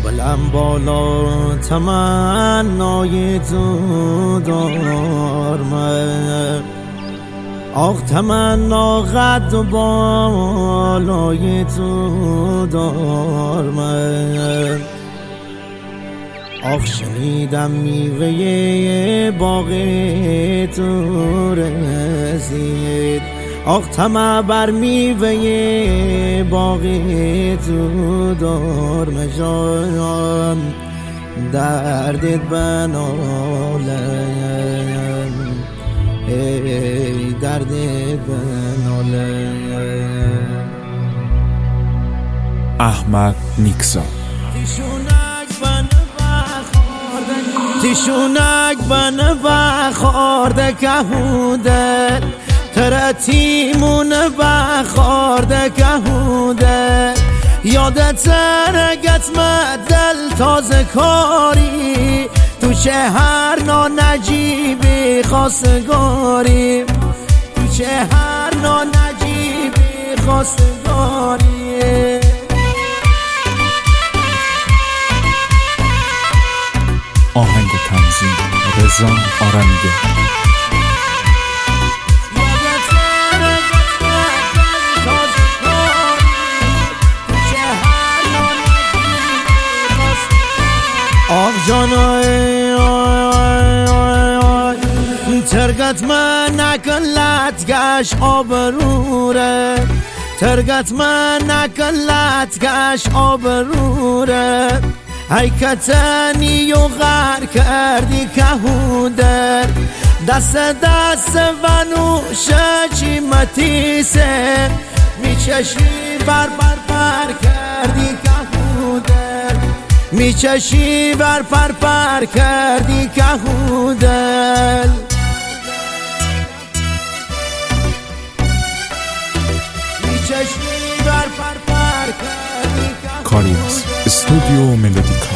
بلند بالا تمنای تو دارم، آخ تمنا قد و بالای تو دارم. آخ شنیدم میوه باغ تو رسید، آخ طمع بر میوه باغ تو دارم. جان دردت بنالم، ای دردت بنالم. احمد نیکزاد. تشونک بنا بخورده که هوده ترتیمون بخورده که هوده. یادت رگت دل تازه کاری تو شهر نجیبی خواستگاری، تو شهر نجیبی خواستگاری. آهنگ تنظیم رضا آرمیده. آق جانای ترگت من نکلت گش آبروره، ترگت من نکلت گش آبروره. ای کتنی و غر کردی که هودر، دست دست و نوشه چی متیسه، میچشی بر کردی که هودر، میچشی بر کردی که هودر. میچشی بر کردی که هودر. کاریوس استودیو ملودیکا.